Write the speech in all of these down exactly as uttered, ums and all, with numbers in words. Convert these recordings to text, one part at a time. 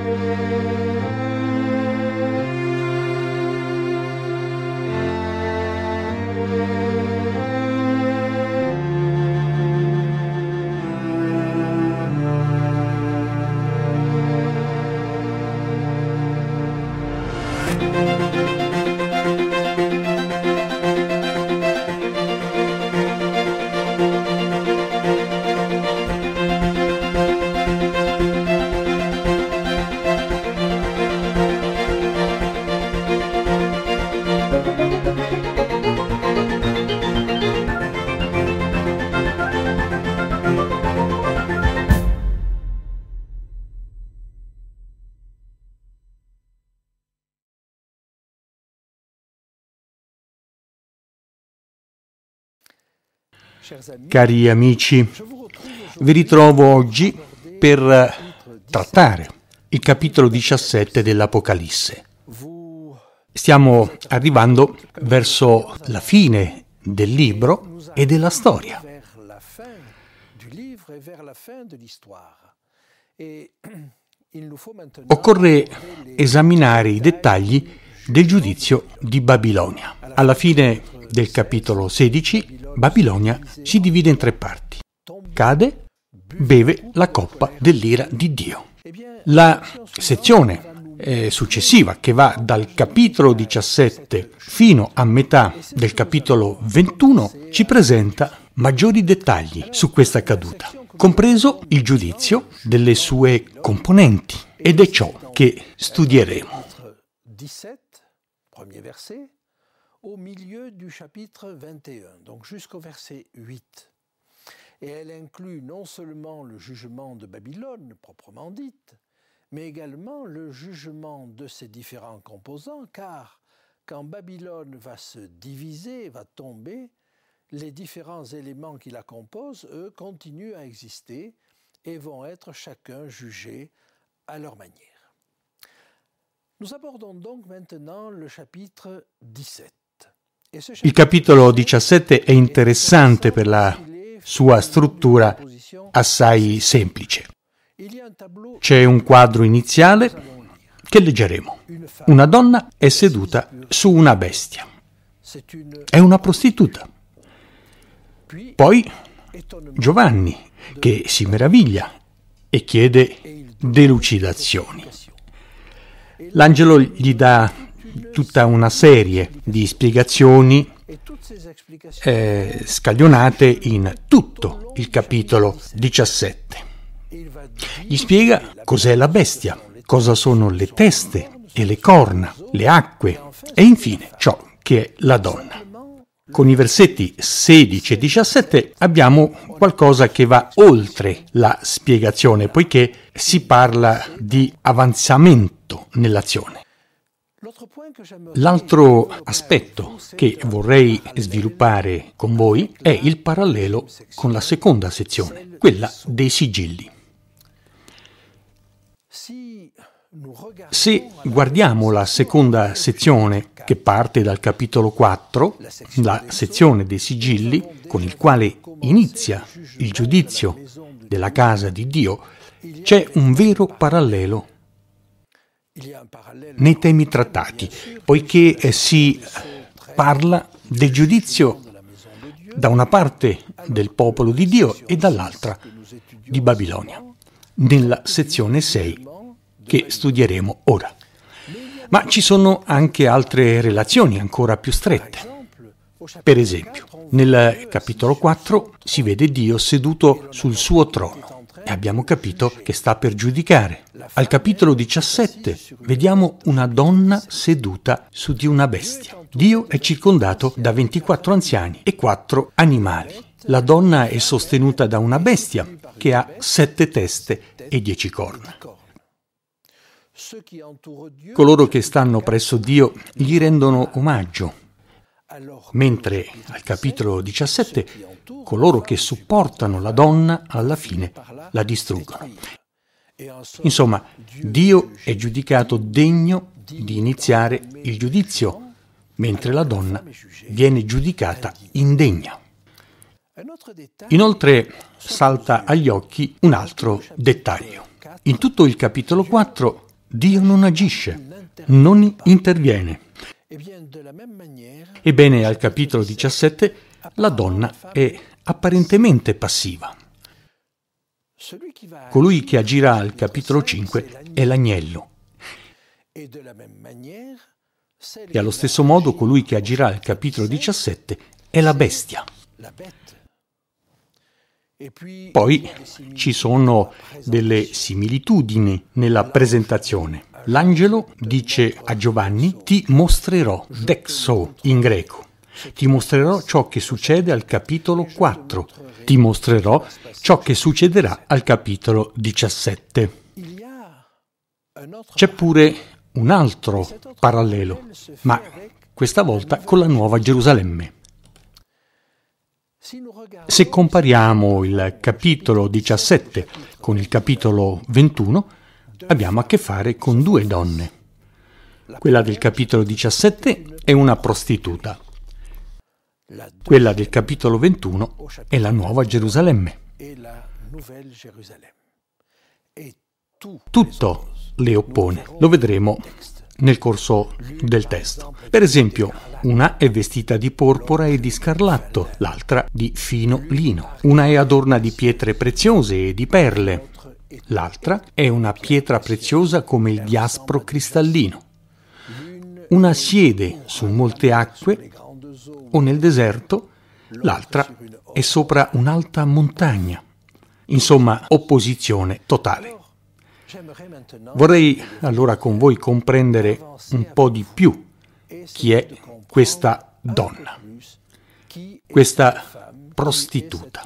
Cari amici, vi ritrovo oggi per trattare il capitolo diciassette dell'Apocalisse. Stiamo arrivando verso la fine del libro e della storia. Occorre esaminare i dettagli del giudizio di Babilonia. Alla fine del capitolo sedici, Babilonia si divide in tre parti. Cade, beve la coppa dell'ira di Dio. La sezione eh, successiva, che va dal capitolo diciassette fino a metà del capitolo ventuno, ci presenta maggiori dettagli su questa caduta, compreso il giudizio delle sue componenti, ed è ciò che studieremo. Premier verset, au milieu du chapitre vingt et un, donc jusqu'au verset huit. Et elle inclut non seulement le jugement de Babylone, proprement dite, mais également le jugement de ses différents composants, car quand Babylone va se diviser, va tomber, les différents éléments qui la composent, eux, continuent à exister et vont être chacun jugés à leur manière. Nous abordons donc maintenant le chapitre diciassette. Il capitolo diciassette è interessante per la sua struttura assai semplice. C'è un quadro iniziale che leggeremo. Una donna è seduta su una bestia. È una prostituta. Poi Giovanni, che si meraviglia e chiede delucidazioni. L'angelo gli dà tutta una serie di spiegazioni eh, scaglionate in tutto il capitolo diciassette. Gli spiega cos'è la bestia, cosa sono le teste e le corna, le acque e infine ciò che è la donna. Con i versetti sedici e diciassette abbiamo qualcosa che va oltre la spiegazione, poiché si parla di avanzamento nell'azione. L'altro aspetto che vorrei sviluppare con voi è il parallelo con la seconda sezione, quella dei sigilli. Se guardiamo la seconda sezione, che parte dal capitolo quattro, la sezione dei sigilli, con il quale inizia il giudizio della casa di Dio, c'è un vero parallelo nei temi trattati, poiché si parla del giudizio da una parte del popolo di Dio e dall'altra di Babilonia, nella sezione sei che studieremo ora. Ma ci sono anche altre relazioni ancora più strette. Per esempio, nel capitolo quattro si vede Dio seduto sul suo trono e abbiamo capito che sta per giudicare. Al capitolo diciassette vediamo una donna seduta su di una bestia. Dio è circondato da ventiquattro anziani e quattro animali. La donna è sostenuta da una bestia che ha sette teste e dieci corna. Coloro che stanno presso Dio gli rendono omaggio, mentre al capitolo diciassette coloro che supportano la donna alla fine la distruggono. Insomma, Dio è giudicato degno di iniziare il giudizio, mentre la donna viene giudicata indegna. Inoltre salta agli occhi un altro dettaglio. In tutto il capitolo quattro Dio non agisce, non interviene. Ebbene, al capitolo diciassette, la donna è apparentemente passiva. Colui che agirà al capitolo cinque è l'agnello. E allo stesso modo colui che agirà al capitolo diciassette è la bestia. Poi ci sono delle similitudini nella presentazione. L'angelo dice a Giovanni: ti mostrerò, dexo in greco, ti mostrerò ciò che succede al capitolo quattro, ti mostrerò ciò che succederà al capitolo diciassette. C'è pure un altro parallelo, ma questa volta con la Nuova Gerusalemme. Se compariamo il capitolo diciassette con il capitolo ventuno, abbiamo a che fare con due donne. Quella del capitolo diciassette è una prostituta. Quella del capitolo ventuno è la Nuova Gerusalemme. Tutto le oppone, lo vedremo nel corso del testo. Per esempio, una è vestita di porpora e di scarlatto, l'altra di fino lino. Una è adorna di pietre preziose e di perle, l'altra è una pietra preziosa come il diaspro cristallino. Una siede su molte acque o nel deserto, l'altra è sopra un'alta montagna. Insomma, opposizione totale. Vorrei allora con voi comprendere un po' di più chi è questa donna, questa prostituta.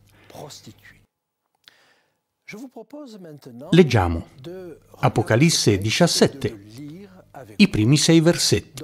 Leggiamo Apocalisse diciassette, i primi sei versetti.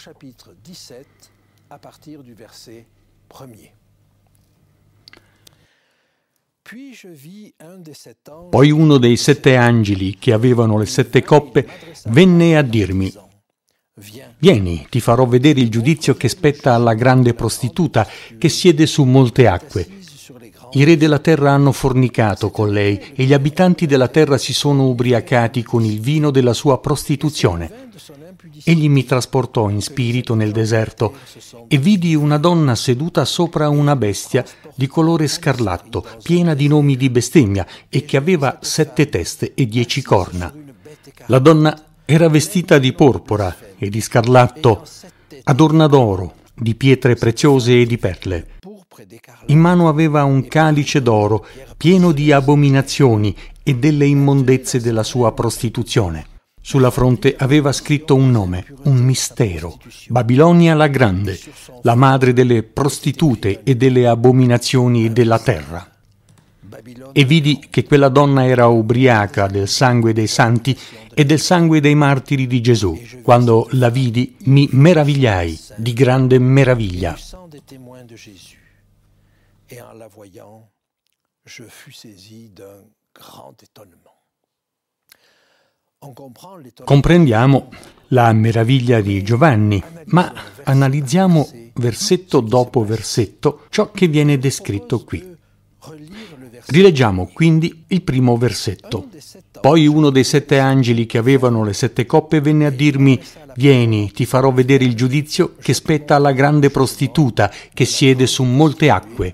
Poi uno dei sette angeli che avevano le sette coppe venne a dirmi: vieni, ti farò vedere il giudizio che spetta alla grande prostituta che siede su molte acque. I re della terra hanno fornicato con lei e gli abitanti della terra si sono ubriacati con il vino della sua prostituzione. Egli mi trasportò in spirito nel deserto e vidi una donna seduta sopra una bestia di colore scarlatto, piena di nomi di bestemmia e che aveva sette teste e dieci corna. La donna era vestita di porpora e di scarlatto, adorna d'oro, di pietre preziose e di perle. In mano aveva un calice d'oro pieno di abominazioni e delle immondezze della sua prostituzione. Sulla fronte aveva scritto un nome, un mistero: Babilonia la Grande, la madre delle prostitute e delle abominazioni della terra. E vidi che quella donna era ubriaca del sangue dei santi e del sangue dei martiri di Gesù. Quando la vidi, mi meravigliai di grande meraviglia. Comprendiamo la meraviglia di Giovanni, ma analizziamo versetto dopo versetto ciò che viene descritto qui. Rileggiamo quindi il primo versetto. Poi uno dei sette angeli che avevano le sette coppe venne a dirmi: vieni, ti farò vedere il giudizio che spetta alla grande prostituta che siede su molte acque.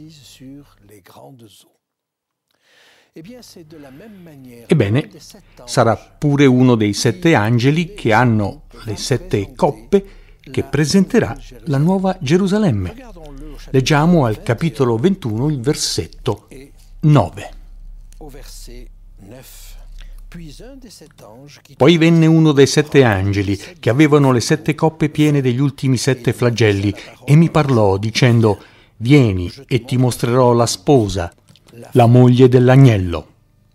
Ebbene, sarà pure uno dei sette angeli che hanno le sette coppe che presenterà la Nuova Gerusalemme. Leggiamo al capitolo ventuno il versetto nove. Poi venne uno dei sette angeli che avevano le sette coppe piene degli ultimi sette flagelli e mi parlò dicendo: vieni e ti mostrerò la sposa, la moglie dell'agnello.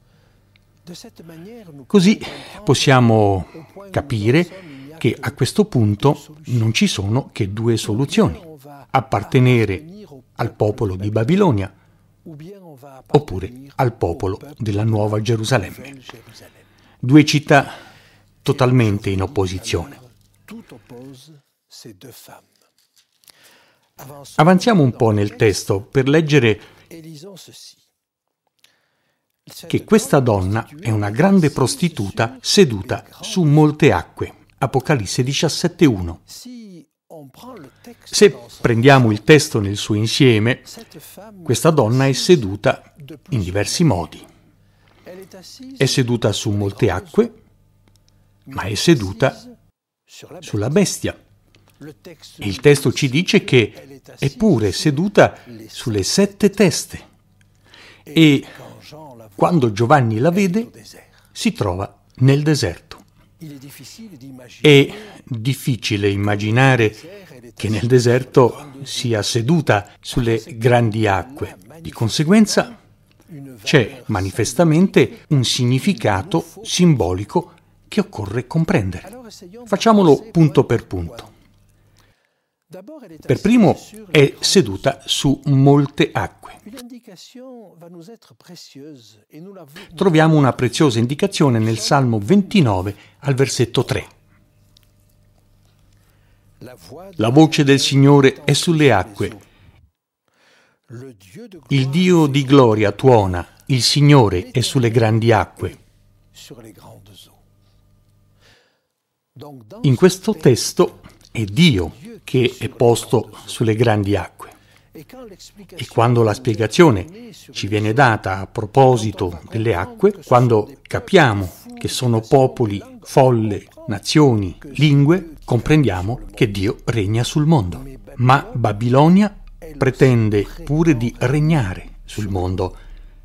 Così possiamo capire che a questo punto non ci sono che due soluzioni: appartenere al popolo di Babilonia oppure al popolo della Nuova Gerusalemme. Due città totalmente in opposizione. Avanziamo un po' nel testo per leggere che questa donna è una grande prostituta seduta su molte acque. Apocalisse diciassette uno. Se prendiamo il testo nel suo insieme, questa donna è seduta in diversi modi. È seduta su molte acque, ma è seduta sulla bestia. E il testo ci dice che è pure seduta sulle sette teste. E quando Giovanni la vede, si trova nel deserto. È difficile immaginare che nel deserto sia seduta sulle grandi acque. Di conseguenza c'è manifestamente un significato simbolico che occorre comprendere. Facciamolo punto per punto. Per primo è seduta su molte acque. Troviamo una preziosa indicazione nel Salmo ventinove al versetto tre. La voce del Signore è sulle acque. Il Dio di gloria tuona, il Signore è sulle grandi acque. In questo testo è Dio che è posto sulle grandi acque. E quando la spiegazione ci viene data a proposito delle acque, quando capiamo che sono popoli, folle, nazioni, lingue, comprendiamo che Dio regna sul mondo. Ma Babilonia pretende pure di regnare sul mondo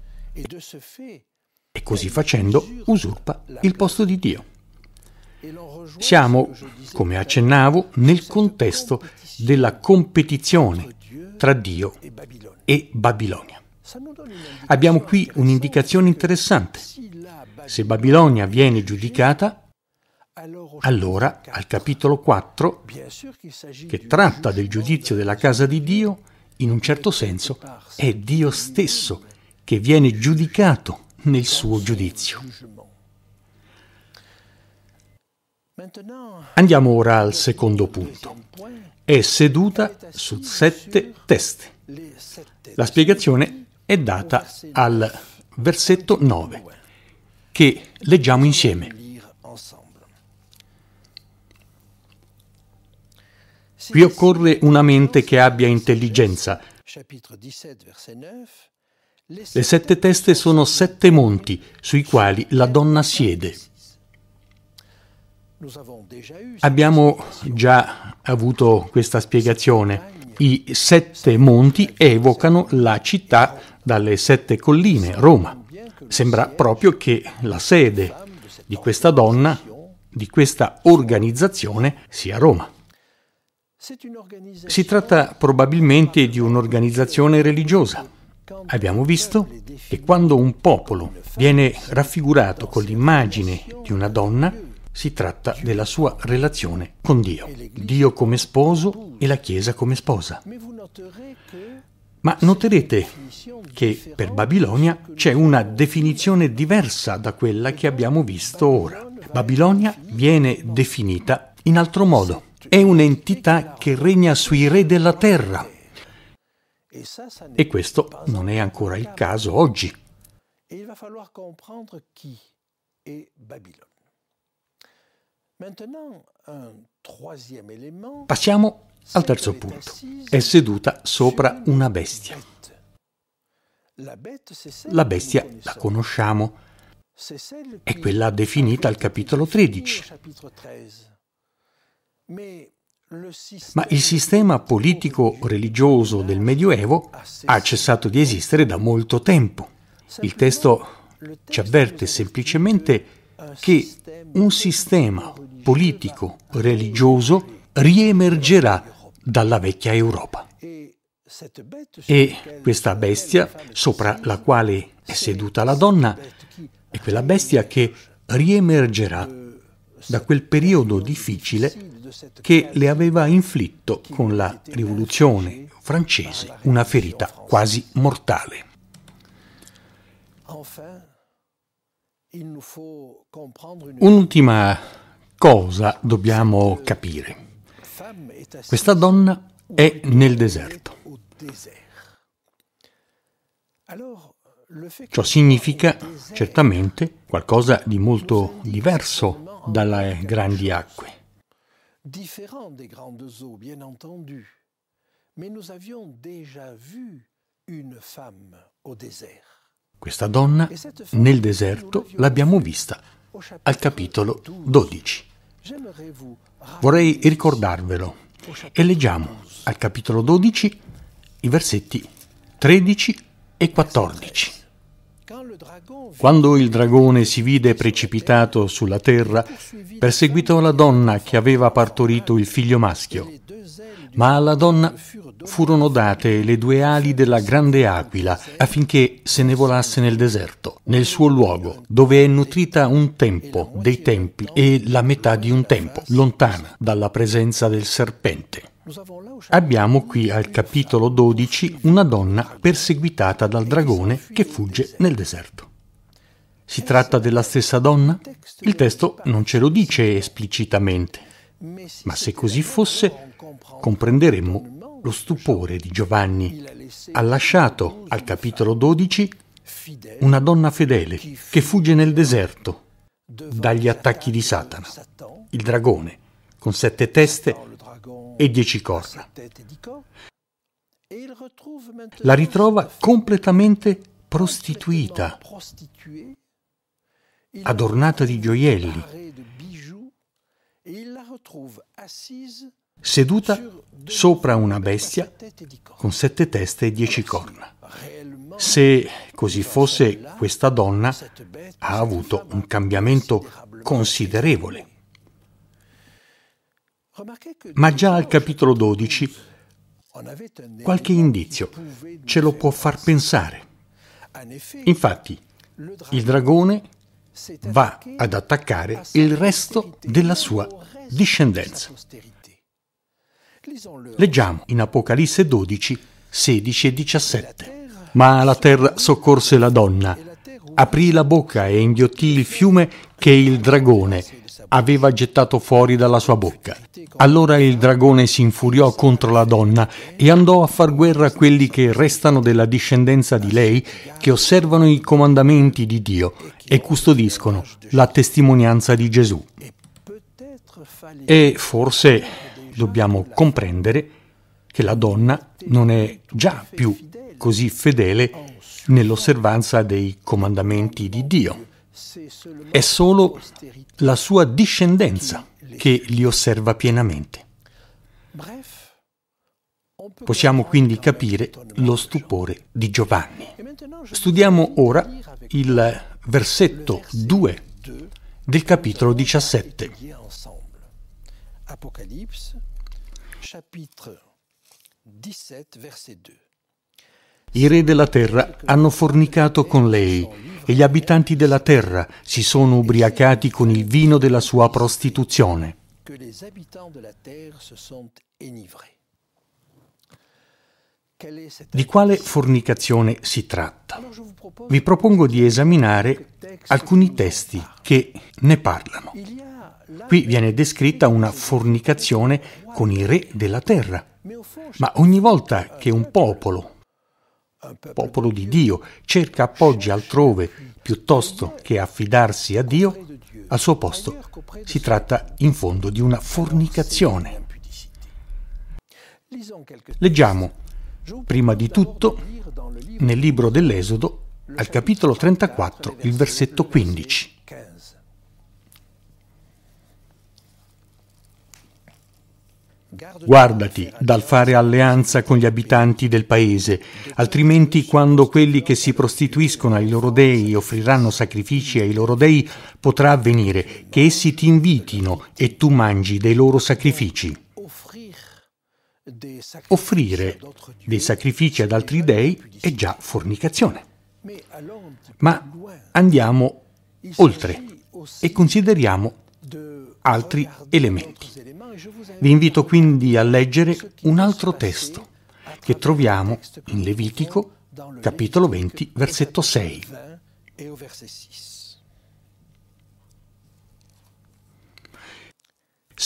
e così facendo usurpa il posto di Dio. Siamo, come accennavo, nel contesto della competizione tra Dio e Babilonia. Abbiamo qui un'indicazione interessante. Se Babilonia viene giudicata, allora al capitolo quattro, che tratta del giudizio della casa di Dio, in un certo senso è Dio stesso che viene giudicato nel suo giudizio. Andiamo ora al secondo punto. È seduta su sette teste. La spiegazione è data al versetto nove, che leggiamo insieme. Qui occorre una mente che abbia intelligenza. Le sette teste sono sette monti sui quali la donna siede. Abbiamo già avuto questa spiegazione. I sette monti evocano la città dalle sette colline, Roma. Sembra proprio che la sede di questa donna, di questa organizzazione, sia Roma. Si tratta probabilmente di un'organizzazione religiosa. Abbiamo visto che quando un popolo viene raffigurato con l'immagine di una donna, si tratta della sua relazione con Dio. Dio come sposo e la Chiesa come sposa. Ma noterete che per Babilonia c'è una definizione diversa da quella che abbiamo visto ora. Babilonia viene definita in altro modo. È un'entità che regna sui re della terra. E questo non è ancora il caso oggi. Passiamo al terzo punto. È seduta sopra una bestia. La bestia la conosciamo. È quella definita al capitolo tredici. Ma il sistema politico-religioso del Medioevo ha cessato di esistere da molto tempo. Il testo ci avverte semplicemente che un sistema politico-religioso riemergerà dalla vecchia Europa. E questa bestia, sopra la quale è seduta la donna, è quella bestia che riemergerà da quel periodo difficile che le aveva inflitto con la rivoluzione francese una ferita quasi mortale. Un'ultima cosa dobbiamo capire. Questa donna è nel deserto. Ciò significa certamente qualcosa di molto diverso dalle grandi acque. Différent des grandes eaux, bien entendu. Mais nous avions déjà vu une femme au désert. Questa donna nel deserto l'abbiamo vista al capitolo dodici. Vorrei ricordarvelo e leggiamo al capitolo dodici i versetti tredici e quattordici. Quando il dragone si vide precipitato sulla terra, perseguitò la donna che aveva partorito il figlio maschio. Ma alla donna furono date le due ali della grande aquila affinché se ne volasse nel deserto, nel suo luogo, dove è nutrita un tempo dei tempi e la metà di un tempo, lontana dalla presenza del serpente. Abbiamo qui al capitolo dodici una donna perseguitata dal dragone che fugge nel deserto. Si tratta della stessa donna? Il testo non ce lo dice esplicitamente, ma se così fosse, comprenderemmo lo stupore di Giovanni. Ha lasciato al capitolo dodici una donna fedele che fugge nel deserto dagli attacchi di Satana, il dragone, con sette teste e dieci corna. La ritrova completamente prostituita, adornata di gioielli, seduta sopra una bestia con sette teste e dieci corna. Se così fosse, questa donna ha avuto un cambiamento considerevole. Ma già al capitolo dodici qualche indizio ce lo può far pensare. Infatti, il dragone va ad attaccare il resto della sua discendenza. Leggiamo in Apocalisse dodici, sedici e diciassette. Ma la terra soccorse la donna, aprì la bocca e inghiottì il fiume che il dragone aveva gettato fuori dalla sua bocca. Allora il dragone si infuriò contro la donna e andò a far guerra a quelli che restano della discendenza di lei, che osservano i comandamenti di Dio e custodiscono la testimonianza di Gesù. E forse dobbiamo comprendere che la donna non è già più così fedele nell'osservanza dei comandamenti di Dio. È solo la sua discendenza che li osserva pienamente. Possiamo quindi capire lo stupore di Giovanni. Studiamo ora il versetto due del capitolo diciassette. Apocalisse, chapitre diciassette, verset due. I re della terra hanno fornicato con lei e gli abitanti della terra si sono ubriacati con il vino della sua prostituzione. Di quale fornicazione si tratta? Vi propongo di esaminare alcuni testi che ne parlano. Qui viene descritta una fornicazione con i re della terra, ma ogni volta che un popolo, popolo di Dio, cerca appoggi altrove piuttosto che affidarsi a Dio, al suo posto si tratta in fondo di una fornicazione. Leggiamo prima di tutto nel libro dell'Esodo, al capitolo trentaquattro, il versetto quindici. Guardati dal fare alleanza con gli abitanti del paese, altrimenti quando quelli che si prostituiscono ai loro dei offriranno sacrifici ai loro dei, potrà avvenire che essi ti invitino e tu mangi dei loro sacrifici. Offrire dei sacrifici ad altri dei è già fornicazione. Ma andiamo oltre e consideriamo altri elementi. Vi invito quindi a leggere un altro testo che troviamo in Levitico, capitolo venti, versetto sei.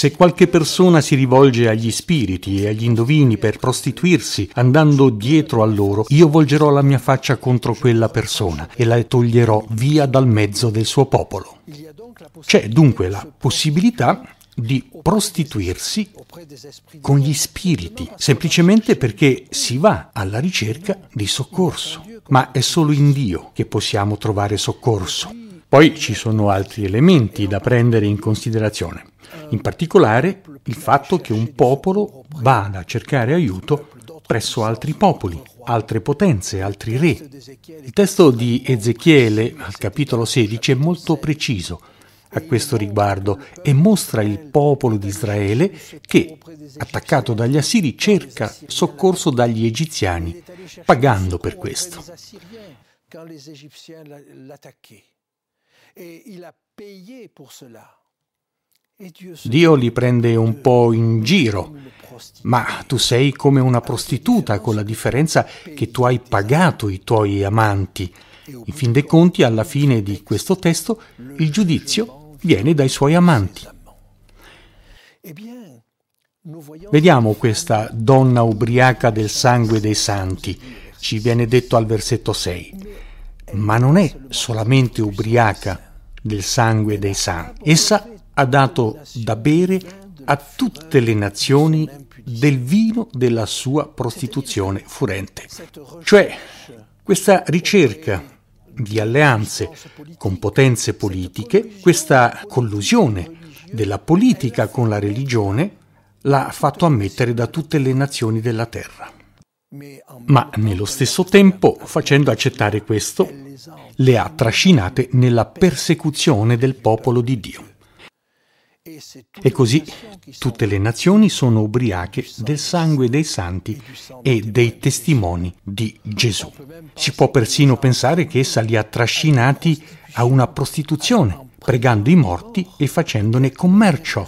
Se qualche persona si rivolge agli spiriti e agli indovini per prostituirsi, andando dietro a loro, io volgerò la mia faccia contro quella persona e la toglierò via dal mezzo del suo popolo. C'è dunque la possibilità di prostituirsi con gli spiriti, semplicemente perché si va alla ricerca di soccorso. Ma è solo in Dio che possiamo trovare soccorso. Poi ci sono altri elementi da prendere in considerazione. In particolare il fatto che un popolo vada a cercare aiuto presso altri popoli, altre potenze, altri re. Il testo di Ezechiele, al capitolo sedici, è molto preciso a questo riguardo e mostra il popolo di Israele che, attaccato dagli assiri, cerca soccorso dagli egiziani, pagando per questo. Dio li prende un po' in giro, ma tu sei come una prostituta, con la differenza che tu hai pagato i tuoi amanti. In fin dei conti, alla fine di questo testo, il giudizio viene dai suoi amanti. Vediamo questa donna ubriaca del sangue dei santi, ci viene detto al versetto sei. Ma non è solamente ubriaca del sangue dei santi, essa ha dato da bere a tutte le nazioni del vino della sua prostituzione furente. Cioè, questa ricerca di alleanze con potenze politiche, questa collusione della politica con la religione, l'ha fatto ammettere da tutte le nazioni della terra. Ma nello stesso tempo, facendo accettare questo, le ha trascinate nella persecuzione del popolo di Dio. E così tutte le nazioni sono ubriache del sangue dei santi e dei testimoni di Gesù. Si può persino pensare che essa li ha trascinati a una prostituzione, pregando i morti e facendone commercio.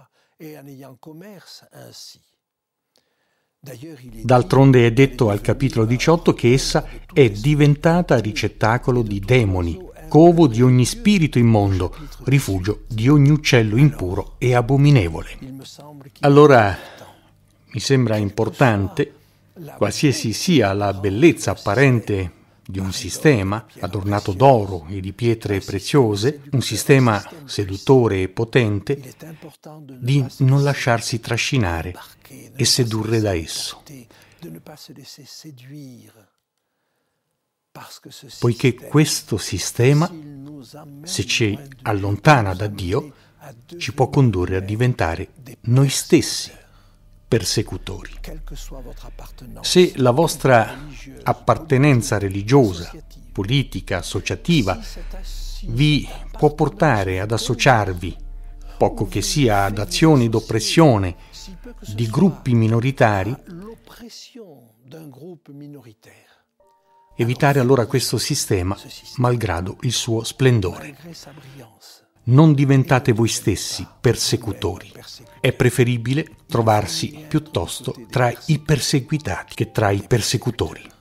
D'altronde è detto al capitolo diciotto che essa è diventata ricettacolo di demoni, covo di ogni spirito immondo, rifugio di ogni uccello impuro e abominevole. Allora mi sembra importante, qualsiasi sia la bellezza apparente di un sistema adornato d'oro e di pietre preziose, un sistema seduttore e potente, di non lasciarsi trascinare e sedurre da esso. Poiché questo sistema, se ci allontana da Dio, ci può condurre a diventare noi stessi persecutori. Se la vostra appartenenza religiosa, politica, associativa vi può portare ad associarvi, poco che sia ad azioni d'oppressione di gruppi minoritari, evitare allora questo sistema, malgrado il suo splendore. Non diventate voi stessi persecutori. È preferibile trovarsi piuttosto tra i perseguitati che tra i persecutori.